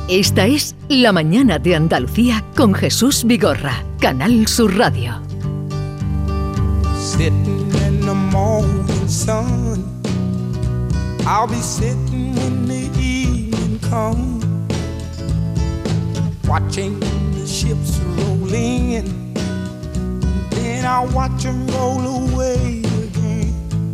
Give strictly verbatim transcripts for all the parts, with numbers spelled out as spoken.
Esta es La Mañana de Andalucía con Jesús Vigorra, Canal Sur Radio. Sitting in the morning sun, I'll be sitting when the evening comes, watching the ships rolling in, then I'll watch them roll away again.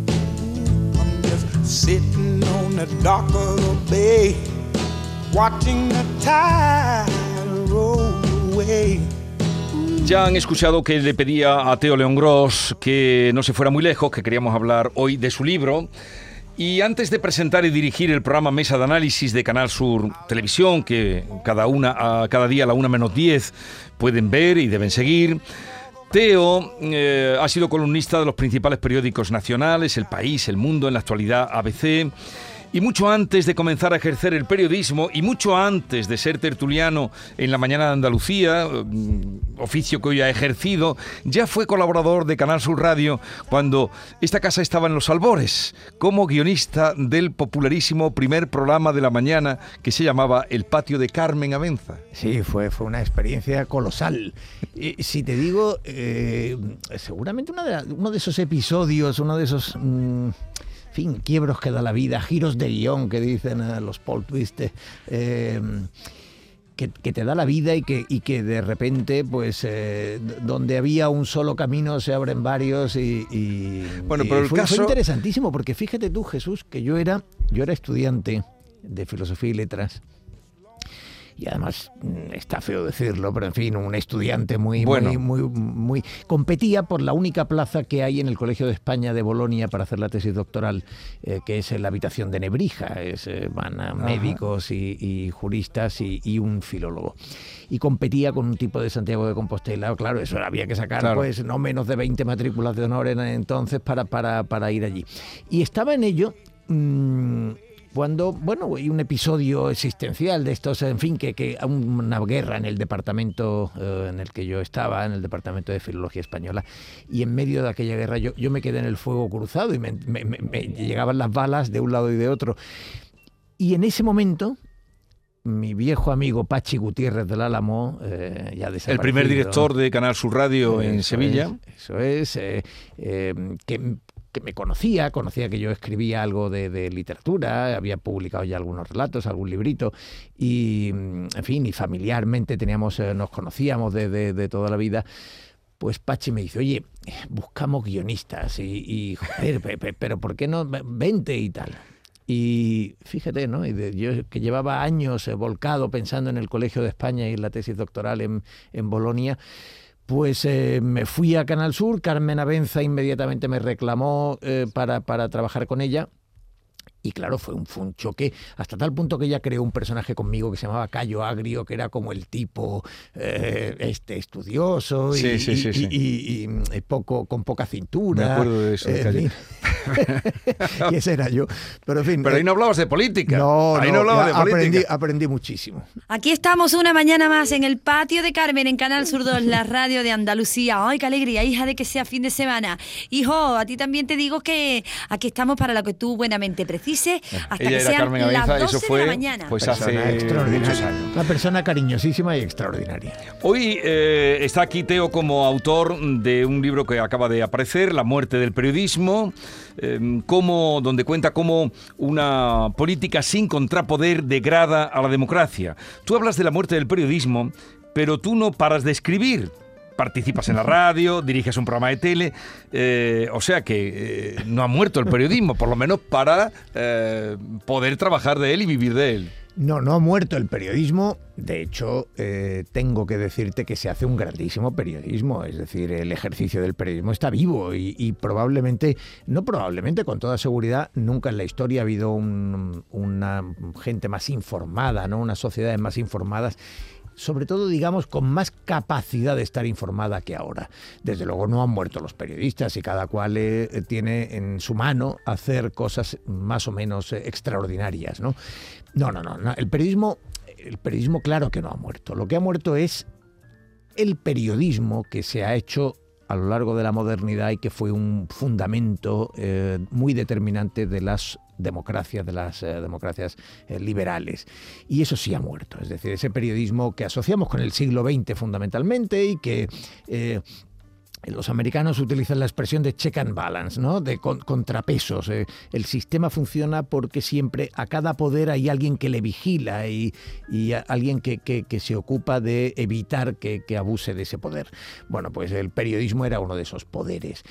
I'm just sitting on the dock of the bay, watching the tide roll away. Ya han escuchado que le pedía a Teo León-Gros que no se fuera muy lejos, que queríamos hablar hoy de su libro. Y antes de presentar y dirigir el programa Mesa de Análisis de Canal Sur Televisión, que cada, una, a cada día a la una menos diez pueden ver y deben seguir, Teo eh, ha sido columnista de los principales periódicos nacionales, El País, El Mundo, en la actualidad A B C. Y mucho antes de comenzar a ejercer el periodismo y mucho antes de ser tertuliano en La Mañana de Andalucía, oficio que hoy ha ejercido, ya fue colaborador de Canal Sur Radio cuando esta casa estaba en los albores, como guionista del popularísimo primer programa de la mañana que se llamaba El Patio de Carmen Avenza. Sí, fue, fue una experiencia colosal. Y, si te digo, eh, seguramente una de, uno de esos episodios, uno de esos... Mmm, En fin, quiebros que da la vida, giros de guión que dicen eh, los Paul Twist, eh, que, que te da la vida y que, y que de repente, pues, eh, donde había un solo camino se abren varios y, y, bueno, y pero el fue, caso... fue interesantísimo porque fíjate tú, Jesús, que yo era, yo era estudiante de Filosofía y Letras. Y además, está feo decirlo, pero en fin, un estudiante muy, bueno. muy, muy, muy... Competía por la única plaza que hay en el Colegio de España de Bolonia para hacer la tesis doctoral, eh, que es la habitación de Nebrija. Es, eh, van a médicos y, y juristas y, y un filólogo. Y competía con un tipo de Santiago de Compostela. Claro, eso había que sacar, claro, pues no menos de veinte matrículas de honor en entonces para, para, para ir allí. Y estaba en ello... Mmm, Cuando, bueno, hay un episodio existencial de estos, en fin, que, que una guerra en el departamento eh, en el que yo estaba, en el departamento de Filología Española, y en medio de aquella guerra yo, yo me quedé en el fuego cruzado y me, me, me, me llegaban las balas de un lado y de otro. Y en ese momento... mi viejo amigo Pachi Gutiérrez del Álamo, eh, ya desaparecido. El primer director de Canal Sur Radio en eso Sevilla. Es, eso es, eh, eh, que, que me conocía, conocía que yo escribía algo de, de literatura, había publicado ya algunos relatos, algún librito, y, en fin, y familiarmente teníamos, eh, nos conocíamos de, de, de toda la vida. Pues Pachi me dice, oye, buscamos guionistas, y, y joder, pero ¿por qué no? Vente y tal. Y fíjate, ¿no? Y de, yo que llevaba años eh, volcado pensando en el Colegio de España y en la tesis doctoral en, en Bolonia, pues eh, me fui a Canal Sur. Carmen Avenza inmediatamente me reclamó eh, para, para trabajar con ella. Y claro, fue un, fue un choque, hasta tal punto que ella creó un personaje conmigo que se llamaba Cayo Agrio, que era como el tipo eh, este estudioso y, sí, sí, sí, y, sí. y, y, y poco, con poca cintura. Me acuerdo de eso. Eh, Cayo. Y ese era yo. Pero, en fin, Pero ahí no hablabas de política. No, ahí no, no hablabas de aprendí, política. aprendí muchísimo. Aquí estamos una mañana más en el Patio de Carmen, en Canal Sur dos, la radio de Andalucía. ¡Ay, qué alegría, hija, de que sea fin de semana! Hijo, a ti también te digo que aquí estamos para lo que tú buenamente precises, hasta Ella que era sean Carmen las Avenza, doce eso fue de la mañana. pues Persona hace extraordinaria. muchos años. Una persona cariñosísima y extraordinaria. Hoy eh, está aquí Teo como autor de un libro que acaba de aparecer, La muerte del periodismo, eh, como, donde cuenta cómo una política sin contrapoder degrada a la democracia. Tú hablas de la muerte del periodismo, pero tú no paras de escribir. Participas en la radio, diriges un programa de tele, eh, o sea que eh, no ha muerto el periodismo, por lo menos para eh, poder trabajar de él y vivir de él. No, no ha muerto el periodismo. De hecho, eh, tengo que decirte que se hace un grandísimo periodismo. Es decir, el ejercicio del periodismo está vivo y, y probablemente, no probablemente, con toda seguridad, nunca en la historia ha habido un, una gente más informada, ¿no? Unas sociedades más informadas, sobre todo, digamos, con más capacidad de estar informada que ahora. Desde luego no han muerto los periodistas y cada cual eh, tiene en su mano hacer cosas más o menos eh, extraordinarias, ¿no? No, no, no, no. El periodismo, el periodismo claro que no ha muerto. Lo que ha muerto es el periodismo que se ha hecho a lo largo de la modernidad y que fue un fundamento eh, muy determinante de las democracias, de las eh, democracias eh, liberales. Y eso sí ha muerto. Es decir, ese periodismo que asociamos con el siglo veinte fundamentalmente y que... Eh, Los americanos utilizan la expresión de check and balance, ¿no? De con, contrapesos. Eh, el sistema funciona porque siempre a cada poder hay alguien que le vigila y, y a, alguien que, que, que se ocupa de evitar que, que abuse de ese poder. Bueno, pues el periodismo era uno de esos poderes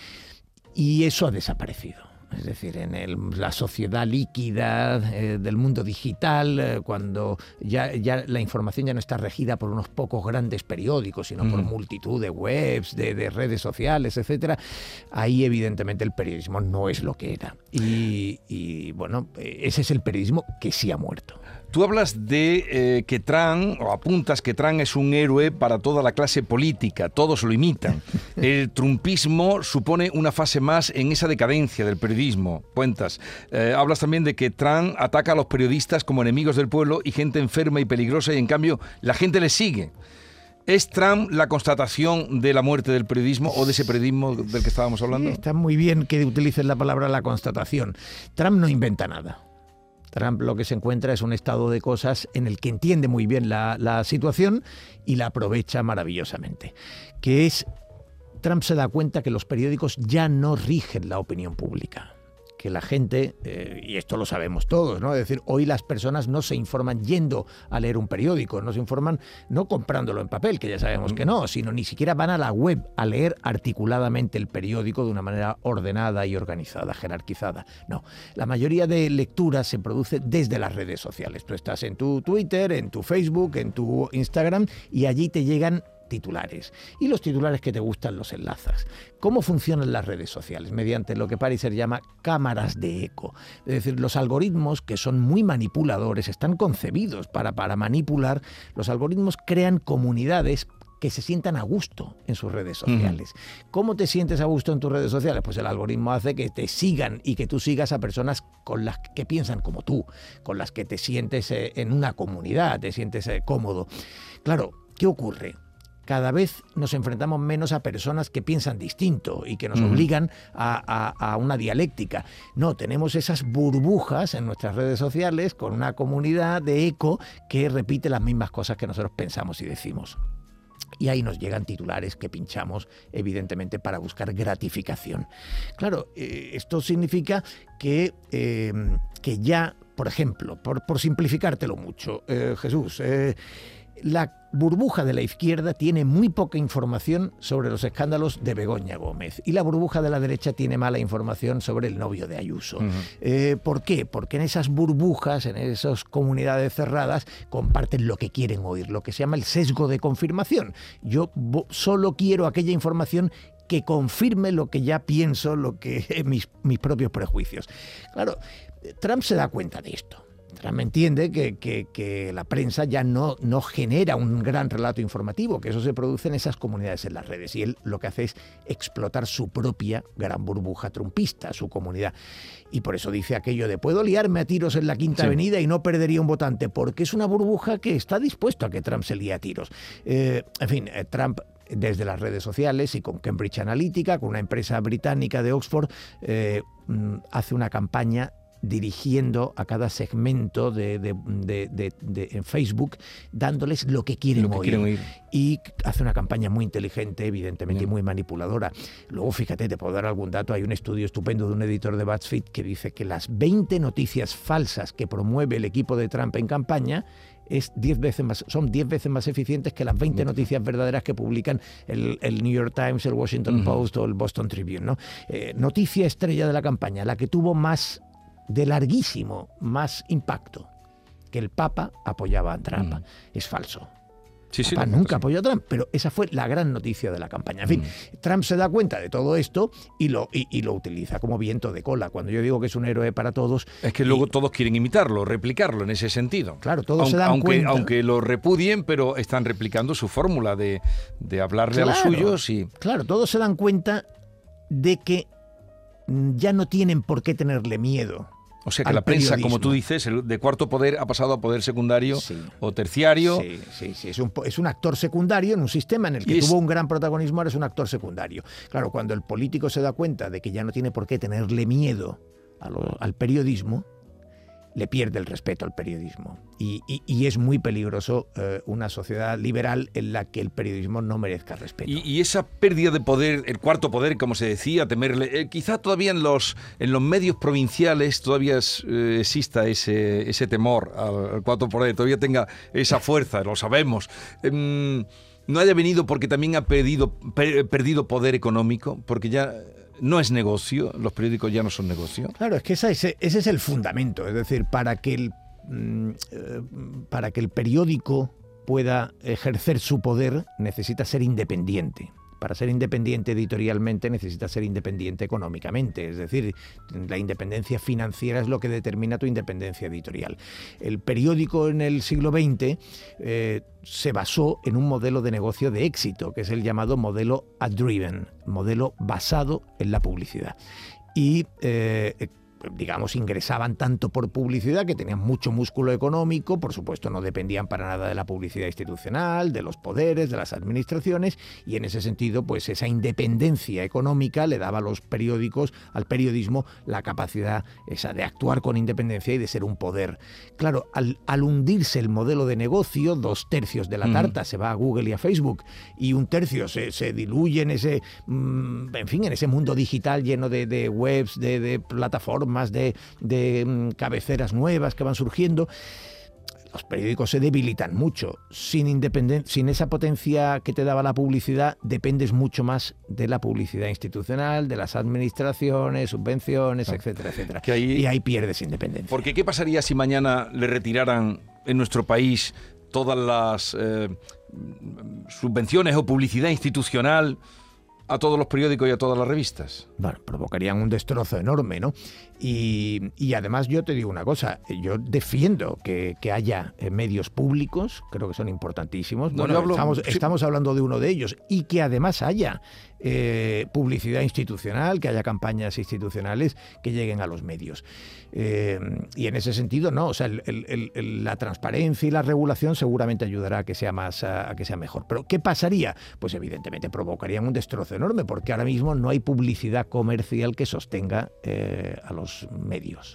y eso ha desaparecido. Es decir, en el, la sociedad líquida eh, del mundo digital, eh, cuando ya, ya la información ya no está regida por unos pocos grandes periódicos, sino mm. por multitud de webs, de, de redes sociales, etcétera, ahí evidentemente el periodismo no es lo que era. Y, y bueno, ese es el periodismo que sí ha muerto. Tú hablas de eh, que Trump, o apuntas que Trump es un héroe para toda la clase política, todos lo imitan. El trumpismo supone una fase más en esa decadencia del periodismo, cuentas. Eh, hablas también de que Trump ataca a los periodistas como enemigos del pueblo y gente enferma y peligrosa, y en cambio la gente le sigue. ¿Es Trump la constatación de la muerte del periodismo o de ese periodismo del que estábamos hablando? Sí, está muy bien que utilices la palabra la constatación. Trump no inventa nada. Trump lo que se encuentra es un estado de cosas en el que entiende muy bien la, la situación y la aprovecha maravillosamente. Que es, Trump se da cuenta que los periódicos ya no rigen la opinión pública. Que la gente, eh, y esto lo sabemos todos, ¿no? Es decir, hoy las personas no se informan yendo a leer un periódico, no se informan no comprándolo en papel, que ya sabemos que no, sino ni siquiera van a la web a leer articuladamente el periódico de una manera ordenada y organizada, jerarquizada. No, la mayoría de lecturas se produce desde las redes sociales. Tú estás en tu Twitter, en tu Facebook, en tu Instagram y allí te llegan titulares. Y los titulares que te gustan los enlazas. ¿Cómo funcionan las redes sociales? Mediante lo que Pariser llama cámaras de eco. Es decir, los algoritmos, que son muy manipuladores, están concebidos para, para manipular. Los algoritmos crean comunidades que se sientan a gusto en sus redes sociales. Uh-huh. ¿Cómo te sientes a gusto en tus redes sociales? Pues el algoritmo hace que te sigan y que tú sigas a personas con las que piensan como tú, con las que te sientes eh, en una comunidad, te sientes eh, cómodo. Claro, ¿qué ocurre? Cada vez nos enfrentamos menos a personas que piensan distinto y que nos uh-huh. obligan a, a, a una dialéctica. No, tenemos esas burbujas en nuestras redes sociales con una comunidad de eco que repite las mismas cosas que nosotros pensamos y decimos. Y ahí nos llegan titulares que pinchamos, evidentemente, para buscar gratificación. Claro, eh, esto significa que, eh, que ya, por ejemplo, por, por simplificártelo mucho, eh, Jesús, eh, la burbuja de la izquierda tiene muy poca información sobre los escándalos de Begoña Gómez y la burbuja de la derecha tiene mala información sobre el novio de Ayuso. Uh-huh. Eh, ¿Por qué? Porque en esas burbujas, en esas comunidades cerradas, comparten lo que quieren oír, lo que se llama el sesgo de confirmación. Yo solo quiero aquella información que confirme lo que ya pienso, lo que mis, mis propios prejuicios. Claro, Trump se da cuenta de esto. Trump entiende que, que, que la prensa ya no, no genera un gran relato informativo, que eso se produce en esas comunidades en las redes. Y él lo que hace es explotar su propia gran burbuja trumpista, su comunidad. Y por eso dice aquello de puedo liarme a tiros en la Quinta sí. Avenida y no perdería un votante, porque es una burbuja que está dispuesto a que Trump se líe a tiros. Eh, en fin, eh, Trump desde las redes sociales y con Cambridge Analytica, con una empresa británica de Oxford, eh, hace una campaña dirigiendo a cada segmento de, de, de, de, de en Facebook, dándoles lo que quieren, lo que oír. quieren oír. Y hace una campaña muy inteligente, evidentemente, Bien. y muy manipuladora. Luego, fíjate, te puedo dar algún dato. Hay un estudio estupendo de un editor de BuzzFeed que dice que las veinte noticias falsas que promueve el equipo de Trump en campaña es diez veces más, son diez veces más eficientes que las veinte noticias verdaderas que publican el, el New York Times, el Washington uh-huh. Post o el Boston Tribune, ¿no? Eh, noticia estrella de la campaña, la que tuvo más de larguísimo más impacto, que el Papa apoyaba a Trump. Mm. Es falso. Sí, sí, Papa nunca sí. apoyó a Trump, pero esa fue la gran noticia de la campaña. En fin, mm. Trump se da cuenta de todo esto y lo, y, y lo utiliza como viento de cola. Cuando yo digo que es un héroe para todos... Es que y, luego todos quieren imitarlo, replicarlo en ese sentido. Claro, todos aunque, se dan aunque, cuenta. Aunque lo repudien, pero están replicando su fórmula de, de hablarle claro, a los suyos y... Claro, todos se dan cuenta de que ya no tienen por qué tenerle miedo. O sea que la prensa, como tú dices, de cuarto poder ha pasado a poder secundario sí. o terciario. Sí, sí, sí. Es un, es un actor secundario en un sistema en el que es... tuvo un gran protagonismo, ahora es un actor secundario. Claro, cuando el político se da cuenta de que ya no tiene por qué tenerle miedo a lo, al periodismo, le pierde el respeto al periodismo. Y, y, y es muy peligroso eh, una sociedad liberal en la que el periodismo no merezca respeto. Y, y esa pérdida de poder, el cuarto poder, como se decía, temerle, eh, quizá todavía en los, en los medios provinciales todavía es, eh, exista ese, ese temor al, al cuarto poder, todavía tenga esa fuerza, lo sabemos. Eh, no haya venido porque también ha perdido, per, perdido poder económico, porque ya... no es negocio, los periódicos ya no son negocio. Claro, es que esa, ese, ese es el fundamento, es decir, para que el, para que el periódico pueda ejercer su poder necesita ser independiente. Para ser independiente editorialmente necesita ser independiente económicamente, es decir, la independencia financiera es lo que determina tu independencia editorial. El periódico en el siglo veinte eh, se basó en un modelo de negocio de éxito, que es el llamado modelo ad-driven, modelo basado en la publicidad. Y eh, digamos, ingresaban tanto por publicidad que tenían mucho músculo económico, por supuesto no dependían para nada de la publicidad institucional, de los poderes, de las administraciones, y en ese sentido, pues esa independencia económica le daba a los periódicos, al periodismo, la capacidad esa de actuar con independencia y de ser un poder. Claro, al, al hundirse el modelo de negocio, dos tercios de la tarta mm. se va a Google y a Facebook, y un tercio se, se diluye en ese, mmm, en fin, en ese mundo digital lleno de, de webs, de, de plataformas, más de, de um, cabeceras nuevas que van surgiendo. Los periódicos se debilitan mucho. Sin independen- sin esa potencia que te daba la publicidad, dependes mucho más de la publicidad institucional, de las administraciones, subvenciones, claro. etcétera, etcétera. Que ahí, y ahí pierdes independencia. Porque ¿qué pasaría si mañana le retiraran en nuestro país todas las eh, subvenciones o publicidad institucional a todos los periódicos y a todas las revistas? Bueno, provocarían un destrozo enorme, ¿no? Y, y además yo te digo una cosa, yo defiendo que, que haya medios públicos, creo que son importantísimos. No, bueno, hablo, estamos, sí. estamos hablando de uno de ellos, y que además haya eh, publicidad institucional, que haya campañas institucionales que lleguen a los medios. Eh, y en ese sentido, no, o sea, el, el, el, la transparencia y la regulación seguramente ayudará a que sea más, a, a que sea mejor. Pero ¿qué pasaría? Pues evidentemente provocarían un destrozo enorme, porque ahora mismo no hay publicidad comercial que sostenga eh, a los medios.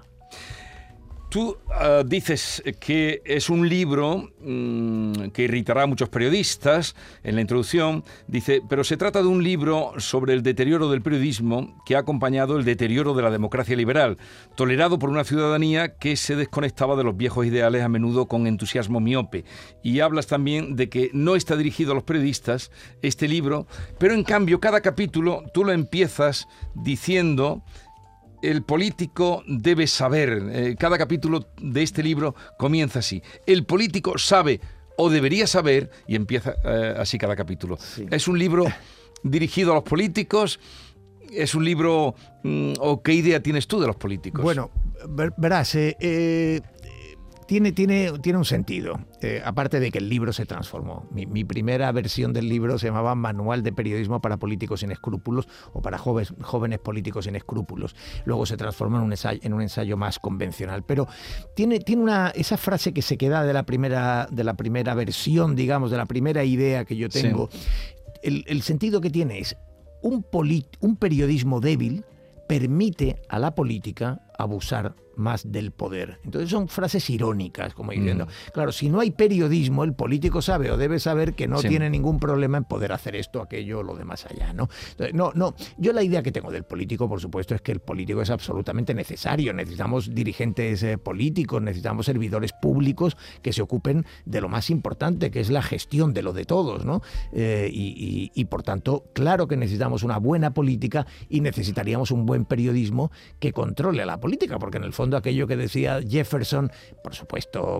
Tú uh, dices que es un libro mmm, que irritará a muchos periodistas. En la introducción dice, pero se trata de un libro sobre el deterioro del periodismo que ha acompañado el deterioro de la democracia liberal, tolerado por una ciudadanía que se desconectaba de los viejos ideales, a menudo con entusiasmo miope. Y hablas también de que no está dirigido a los periodistas este libro, pero en cambio cada capítulo tú lo empiezas diciendo: el político debe saber. Eh, cada capítulo de este libro comienza así: el político sabe o debería saber, y empieza eh, así cada capítulo. Sí. Es un libro dirigido a los políticos. Es un libro... Mm, ¿o qué idea tienes tú de los políticos? Bueno, ver, verás, eh, eh, tiene, tiene, tiene un sentido. Eh, aparte de que el libro se transformó. Mi, mi primera versión del libro se llamaba Manual de Periodismo para Políticos sin Escrúpulos, o para jóvenes, jóvenes políticos sin escrúpulos. Luego se transformó en un ensayo, en un ensayo más convencional. Pero tiene, tiene una, esa frase que se queda de la primera, de la primera versión, digamos, de la primera idea que yo tengo. Sí. El, el sentido que tiene es: un, polit, un periodismo débil permite a la política abusar más del poder. Entonces son frases irónicas, como diciendo, mm. claro, si no hay periodismo, el político sabe o debe saber que no sí. tiene ningún problema en poder hacer esto, aquello, lo demás allá, ¿no? Entonces, no, no, yo la idea que tengo del político, por supuesto, es que el político es absolutamente necesario. Necesitamos dirigentes eh, políticos, necesitamos servidores públicos que se ocupen de lo más importante, que es la gestión de lo de todos, ¿no? Eh, y, y, y por tanto, claro que necesitamos una buena política y necesitaríamos un buen periodismo que controle a la política, porque en el fondo aquello que decía Jefferson, por supuesto,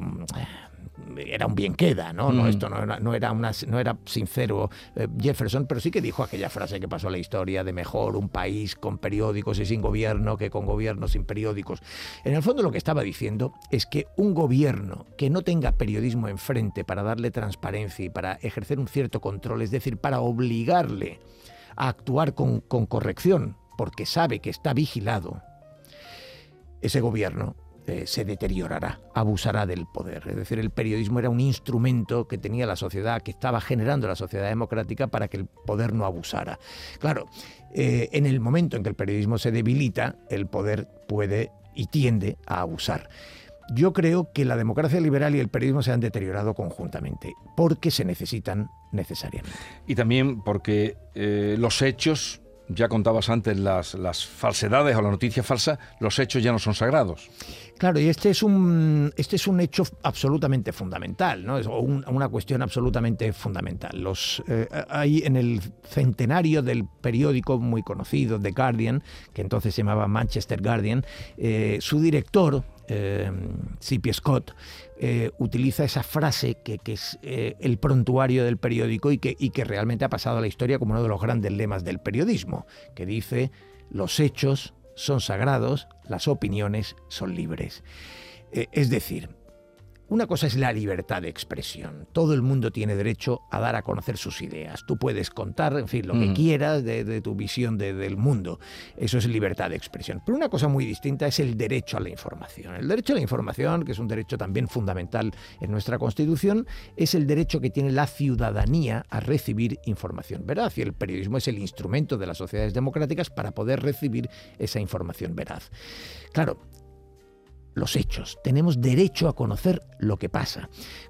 era un bien queda, ¿no? Mm. no esto no era, no era una, no era sincero eh, Jefferson, pero sí que dijo aquella frase que pasó a la historia de mejor un país con periódicos y sin gobierno que con gobierno sin periódicos. En el fondo lo que estaba diciendo es que un gobierno que no tenga periodismo enfrente para darle transparencia y para ejercer un cierto control, es decir, para obligarle a actuar con, con corrección, porque sabe que está vigilado, ese gobierno eh, se deteriorará, abusará del poder. Es decir, el periodismo era un instrumento que tenía la sociedad, que estaba generando la sociedad democrática para que el poder no abusara. Claro, eh, en el momento en que el periodismo se debilita, el poder puede y tiende a abusar. yo creo que la democracia liberal y el periodismo se han deteriorado conjuntamente, porque se necesitan necesariamente. Y también porque eh, los hechos, ya contabas antes las, las falsedades o la noticia falsa, los hechos ya no son sagrados. Claro, y este es un, este es un hecho absolutamente fundamental, ¿no? Es un, una cuestión absolutamente fundamental. Los, eh, hay en el centenario del periódico muy conocido, The Guardian, que entonces se llamaba Manchester Guardian, eh, su director, eh, C P Scott, eh, utiliza esa frase que, que es eh, el prontuario del periódico y que, y que realmente ha pasado a la historia como uno de los grandes lemas del periodismo, que dice: los hechos son sagrados, las opiniones son libres. Eh, es decir, una cosa es la libertad de expresión. Todo el mundo tiene derecho a dar a conocer sus ideas. Tú puedes contar, en fin, lo que mm. quieras de, de tu visión de, del mundo. Eso es libertad de expresión. Pero una cosa muy distinta es el derecho a la información. El derecho a la información, que es un derecho también fundamental en nuestra Constitución, es el derecho que tiene la ciudadanía a recibir información veraz. Y el periodismo es el instrumento de las sociedades democráticas para poder recibir esa información veraz. Claro, los hechos. Tenemos derecho a conocer lo que pasa.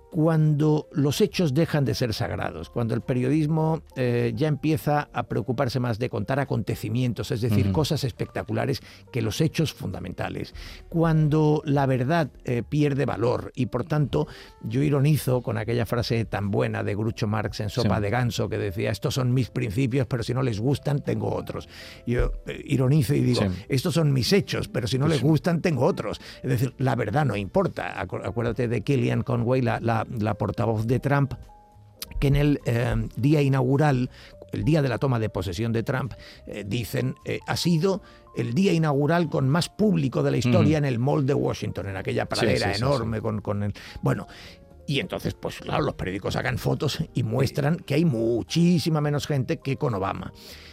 Cuando los hechos dejan de ser sagrados, cuando el periodismo eh, ya empieza a preocuparse más de contar acontecimientos, es decir, uh-huh. cosas espectaculares, que los hechos fundamentales, cuando la verdad eh, pierde valor y, por tanto, yo ironizo con aquella frase tan buena de Groucho Marx en Sopa sí. de Ganso, que decía: estos son mis principios, pero si no les gustan, tengo otros. Yo eh, ironizo y digo: sí. estos son mis hechos, pero si no les gustan, tengo otros. Es decir, la verdad no importa. Acuérdate de Kellyanne Conway, la, la la portavoz de Trump, que en el eh, día inaugural, el día de la toma de posesión de Trump, eh, dicen, eh, ha sido el día inaugural con más público de la historia mm. en el Mall de Washington, en aquella pradera sí, sí, enorme sí, sí. con, con el... Bueno, y entonces, pues claro, los periódicos sacan fotos y muestran que hay muchísima menos gente que con Obama.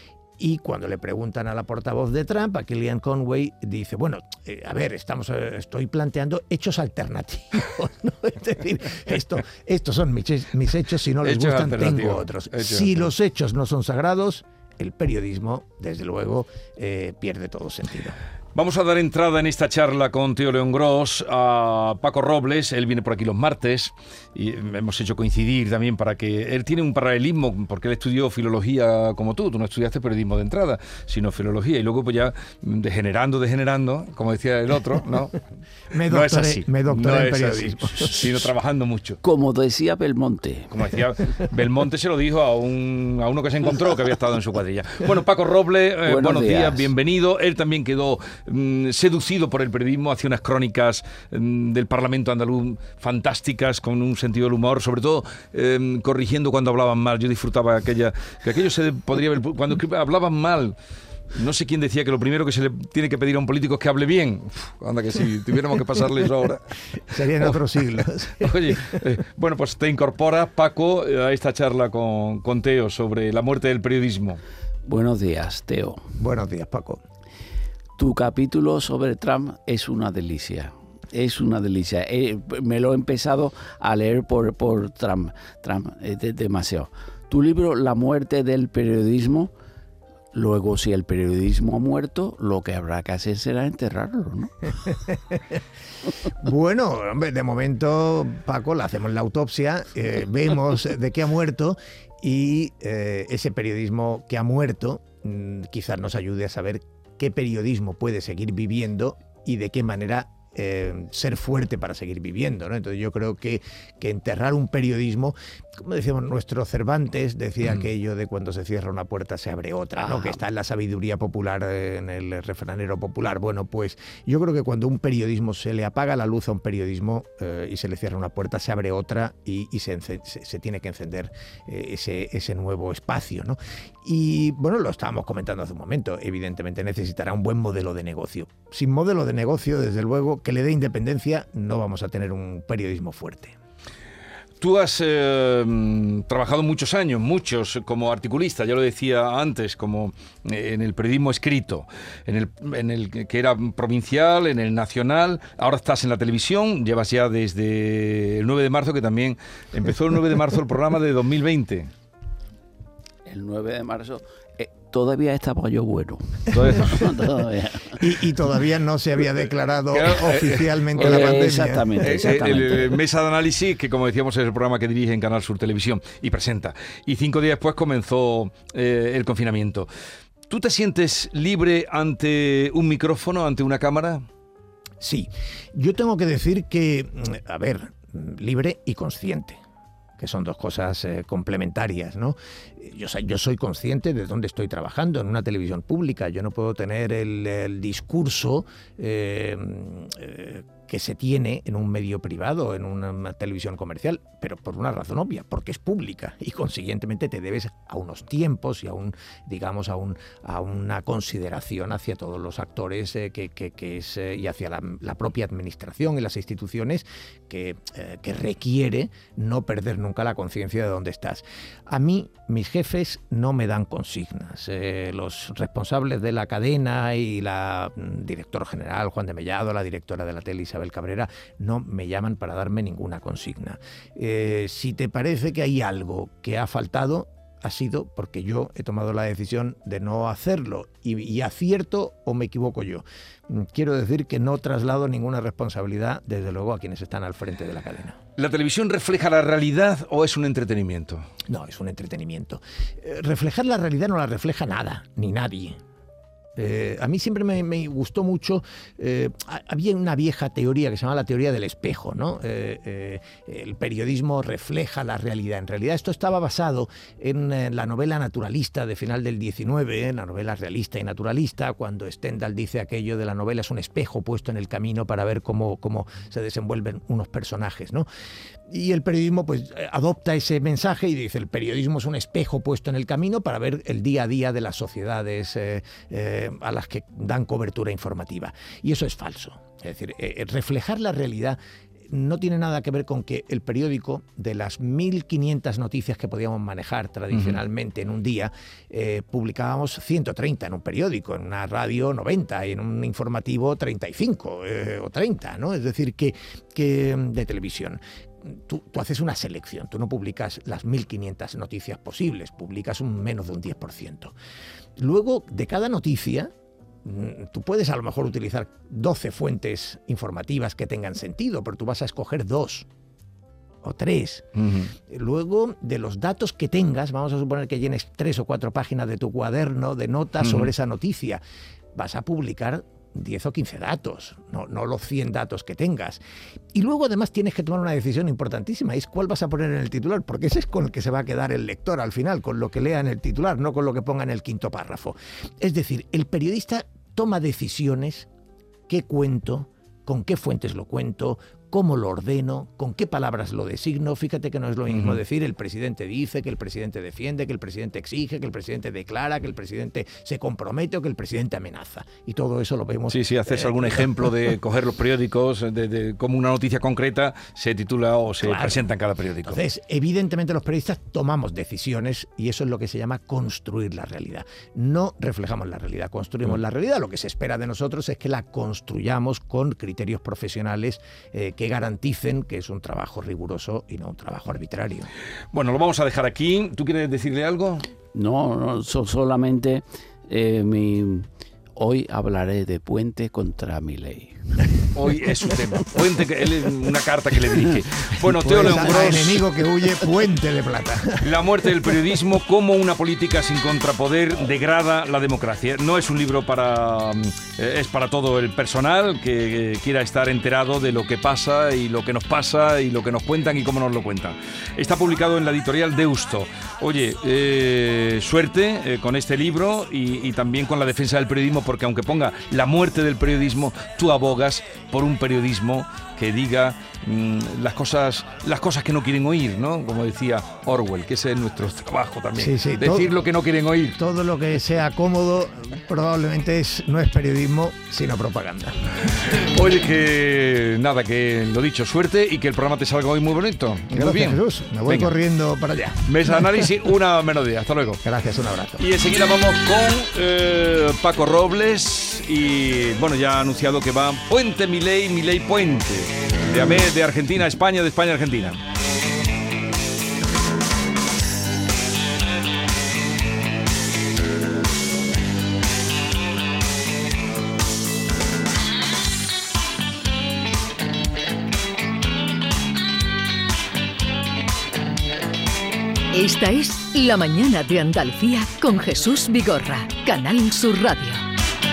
Y cuando le preguntan a la portavoz de Trump, a Kellyanne Conway, dice: bueno, eh, a ver, estamos, eh, estoy planteando hechos alternativos, ¿no? Es decir, esto, estos son mis, mis hechos, si no les hechos gustan, tengo otros. Hechos si los hechos no son sagrados, el periodismo, desde luego, eh, pierde todo sentido. Vamos a dar entrada en esta charla con Teo León Gros a Paco Robles. Él viene por aquí los martes y hemos hecho coincidir también para que... Él tiene un paralelismo porque él estudió filología como tú. Tú no estudiaste periodismo de entrada, sino filología. Y luego pues ya degenerando, degenerando, como decía el otro, ¿no? me doctoré, no es así. Me doctoré no en periodismo. Así, sino trabajando mucho. Como decía Belmonte. Como decía Belmonte, se lo dijo a, un, a uno que se encontró que había estado en su cuadrilla. Bueno, Paco Robles, eh, buenos, buenos días. días, bienvenido. Él también quedó... seducido por el periodismo, hacía unas crónicas um, del Parlamento andaluz fantásticas, con un sentido del humor, sobre todo um, corrigiendo cuando hablaban mal. Yo disfrutaba aquella, que aquello se podría ver, cuando hablaban mal. No sé quién decía que lo primero que se le tiene que pedir a un político es que hable bien. Uf, anda que si tuviéramos que pasarle eso ahora. Serían oh. otros siglos. Oye, eh, bueno, pues te incorporas, Paco, a esta charla con, con Teo sobre la muerte del periodismo. Buenos días, Teo. Buenos días, Paco. Tu capítulo sobre Trump es una delicia, es una delicia. Eh, me lo he empezado a leer por, por Trump, Trump eh, de, demasiado. Tu libro, La muerte del periodismo, luego si el periodismo ha muerto, lo que habrá que hacer será enterrarlo, ¿no? Bueno, hombre, de momento, Paco, le hacemos la autopsia, eh, vemos de qué ha muerto y eh, ese periodismo que ha muerto mmm, quizás nos ayude a saber qué periodismo puede seguir viviendo y de qué manera eh, ser fuerte para seguir viviendo, ¿no? Entonces yo creo que, que enterrar un periodismo, como decíamos, nuestro Cervantes decía mm. aquello de cuando se cierra una puerta se abre otra, ¿no? Que está en la sabiduría popular, en el refranero popular. Bueno, pues yo creo que cuando un periodismo se le apaga la luz a un periodismo eh, y se le cierra una puerta, se abre otra y, y se, se, se tiene que encender eh, ese, ese nuevo espacio, ¿no? Y bueno, lo estábamos comentando hace un momento, evidentemente necesitará un buen modelo de negocio. Sin modelo de negocio, desde luego, que le dé independencia, no vamos a tener un periodismo fuerte. Tú has eh, trabajado muchos años, muchos, como articulista, ya lo decía antes, como en el periodismo escrito, en el, en el que era provincial, en el nacional, ahora estás en la televisión, llevas ya desde el nueve de marzo, que también empezó el nueve de marzo el programa de dos mil veinte. El nueve de marzo Eh, todavía estaba yo bueno. Todavía. Y, y todavía no se había declarado Claro, eh, oficialmente eh, la pandemia. exactamente. Eh, eh, el, el Mesa de Análisis, que como decíamos es el programa que dirige en Canal Sur Televisión y presenta. Y cinco días después comenzó eh, el confinamiento. ¿Tú te sientes libre ante un micrófono, ante una cámara? Sí, yo tengo que decir que, a ver, libre y consciente, que son dos cosas eh, complementarias, ¿no? Yo, yo soy consciente de dónde estoy trabajando, en una televisión pública. Yo no puedo tener el, el discurso eh, eh, que se tiene en un medio privado, en una, una televisión comercial, pero por una razón obvia, porque es pública y consiguientemente te debes a unos tiempos y a un, digamos, a, un, a una consideración hacia todos los actores eh, que, que, que es, eh, y hacia la, la propia administración y las instituciones que, eh, que requiere no perder nunca la conciencia de dónde estás. A mí, mis jefes no me dan consignas. Eh, los responsables de la cadena y la mm, director general, Juan de Mellado, la directora de la tele, Isabel Cabrera, no me llaman para darme ninguna consigna. Eh, si te parece que hay algo que ha faltado, ha sido porque yo he tomado la decisión de no hacerlo y, y acierto o me equivoco yo. Quiero decir que no traslado ninguna responsabilidad, desde luego, a quienes están al frente de la cadena. ¿La televisión refleja la realidad o es un entretenimiento? No, es un entretenimiento. Eh, reflejar la realidad no la refleja nada, ni nadie. Eh, a mí siempre me, me gustó mucho, eh, había una vieja teoría que se llama la teoría del espejo, ¿no? Eh, eh, el periodismo refleja la realidad. En realidad esto estaba basado en, en la novela naturalista de final del diecinueve, en la novela realista y naturalista, cuando Stendhal dice aquello de la novela es un espejo puesto en el camino para ver cómo, cómo se desenvuelven unos personajes, ¿no? Y el periodismo pues adopta ese mensaje y dice el periodismo es un espejo puesto en el camino para ver el día a día de las sociedades eh, eh, a las que dan cobertura informativa. Y eso es falso. Es decir, eh, reflejar la realidad no tiene nada que ver con que el periódico, de las mil quinientas noticias que podíamos manejar tradicionalmente uh-huh. en un día, eh, publicábamos ciento treinta en un periódico, en una radio noventa y en un informativo treinta y cinco eh, o treinta, ¿no? Es decir, que, que de televisión. Tú, tú haces una selección, tú no publicas las mil quinientas noticias posibles, publicas un menos de un diez por ciento. Luego, de cada noticia, tú puedes a lo mejor utilizar doce fuentes informativas que tengan sentido, pero tú vas a escoger dos o tres. Uh-huh. Luego, de los datos que tengas, vamos a suponer que llenes tres o cuatro páginas de tu cuaderno de notas uh-huh. sobre esa noticia, vas a publicar diez o quince datos, no, no los cien datos que tengas. Y luego además tienes que tomar una decisión importantísima, es cuál vas a poner en el titular, porque ese es con el que se va a quedar el lector al final, con lo que lea en el titular, no con lo que ponga en el quinto párrafo. Es decir, el periodista toma decisiones, qué cuento, con qué fuentes lo cuento, cómo lo ordeno, con qué palabras lo designo. Fíjate que no es lo mismo uh-huh. decir el presidente dice, que el presidente defiende, que el presidente exige, que el presidente declara, que el presidente se compromete o que el presidente amenaza. Y todo eso lo vemos... Sí, sí, haces eh, algún ejemplo de coger los periódicos, de, de cómo una noticia concreta se titula o se claro. presenta en cada periódico. Entonces, evidentemente los periodistas tomamos decisiones y eso es lo que se llama construir la realidad. No reflejamos la realidad, construimos uh-huh. la realidad. Lo que se espera de nosotros es que la construyamos con criterios profesionales eh, que que garanticen que es un trabajo riguroso y no un trabajo arbitrario. Bueno, lo vamos a dejar aquí. ¿Tú quieres decirle algo? No, no so, solamente eh, mi, hoy hablaré de Puente contra Milei. Hoy es su tema. Puente, que él, una carta que le dirige. Bueno, pues Teo León Gros. Enemigo que huye, puente de plata. La muerte del periodismo, cómo una política sin contrapoder degrada la democracia. No es un libro para... Eh, es para todo el personal que, que quiera estar enterado de lo que pasa y lo que nos pasa y lo que nos cuentan y cómo nos lo cuentan. Está publicado en la editorial Deusto. Oye, eh, suerte eh, con este libro y, y también con la defensa del periodismo, porque aunque ponga la muerte del periodismo, tú abogas por un periodismo que diga mmm, las cosas las cosas que no quieren oír, ¿no? Como decía Orwell, que ese es nuestro trabajo también. Sí, sí, decir todo, lo que no quieren oír. Todo lo que sea cómodo probablemente es, no es periodismo, sino propaganda. Oye, que nada, que lo dicho, suerte y que el programa te salga hoy muy bonito. Gracias, muy bien. Jesús. Me voy Venga. corriendo para allá. Mesa de Análisis, una melodía. Hasta luego. Gracias, un abrazo. Y enseguida vamos con eh, Paco Robles y, bueno, ya ha anunciado que va Puente Milei, Milei Puente. De, de Argentina a España, de España a Argentina. Esta es La Mañana de Andalucía con Jesús Vigorra, Canal Sur Radio.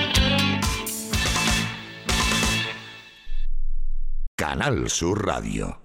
Canal Sur Radio.